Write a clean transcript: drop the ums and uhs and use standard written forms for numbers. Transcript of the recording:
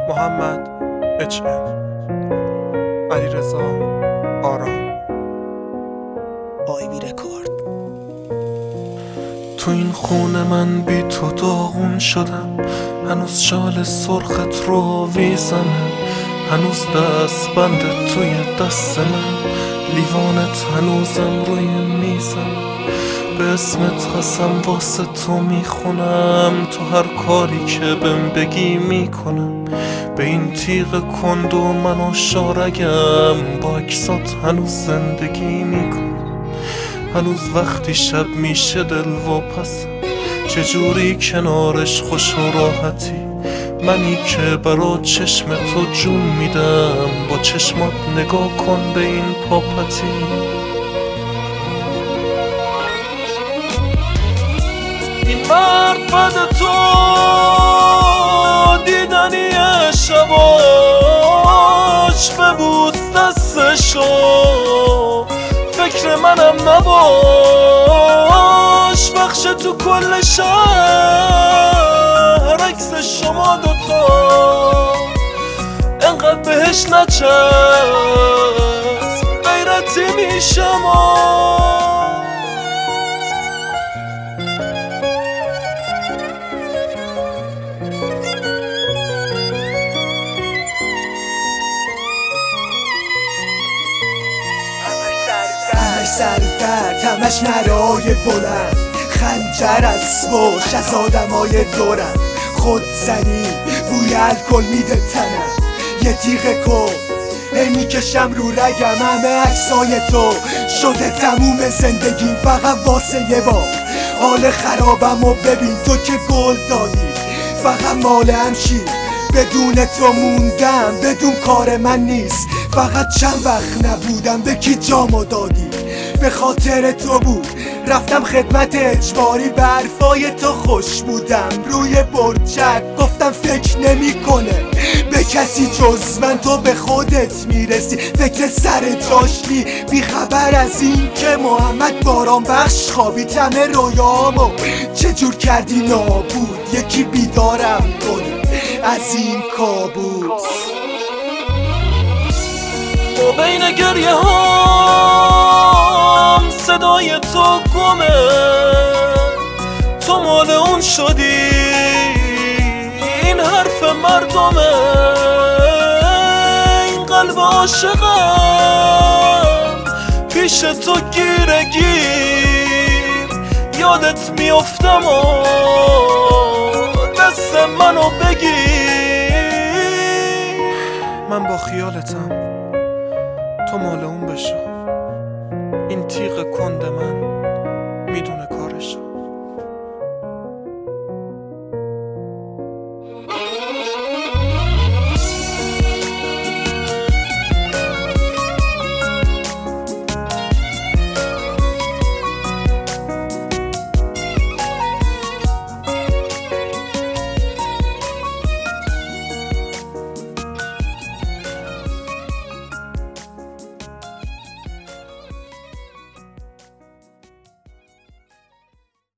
محمد HM، علیرضا آرام، آیبی رکورد. تو این خونه من بی تو داغون شدم، هنوز شال سرخت رو آویزمه، هنوز دست بند توی دست من، لیوانت هنوزم روی میزم، به اسمت قسم واسه تو میخونم، تو هر کاری که بهم بگی میکنم، به این تیغ کند و من و شارگم، با اکسات هنوز زندگی میکنم، هنوز وقتی شب میشه دل واپسم، چجوری کنارش خوش و راحتی، منی که برا چشم تو جون میدم، با چشمات نگاه کن به این پاپتی. این مرد بعد تو دیدنی شباش، ببوس دستشو فکر منم نباش، بخش تو کل شهر عکس شما دوتا، انقدر بهش نچسب غیرتی میشم. همش سر درد، همش نرای بلند، خنجر از باش از آدمای دورم، خودزنی بوی الکل میده تنم، یه تیغ کن میکشم رو رگم، همه عکسای تو شده تموم زندگیم، فقط واسه یه بار حال خرابم و ببین تو که گل دادی، فقط مال همشی بدون تو موندم، بدون کار من نیست، فقط چند وقت نبودم به کی جامو دادی، به خاطر تو بود رفتم خدمت اجباری، به حرفای تو خوش بودم روی برچک، گفتم فکر نمی کنه به کسی جز من، تو به خودت میرسی فکر سر جاشتی، بی خبر از این که محمد باران بخش خوابی، تمه رویامو چجور کردی نابود، یکی بیدارم کنه از این کابوس. و بین گریه هام صدای تو گمه، تو مال اون شدی، این حرف مردمه، این قلب عاشقم پیش تو گیره گیر، یادت میافتم و دست منو بگیر، من با خیالتم تو مال اون بشو، این تیغ کند من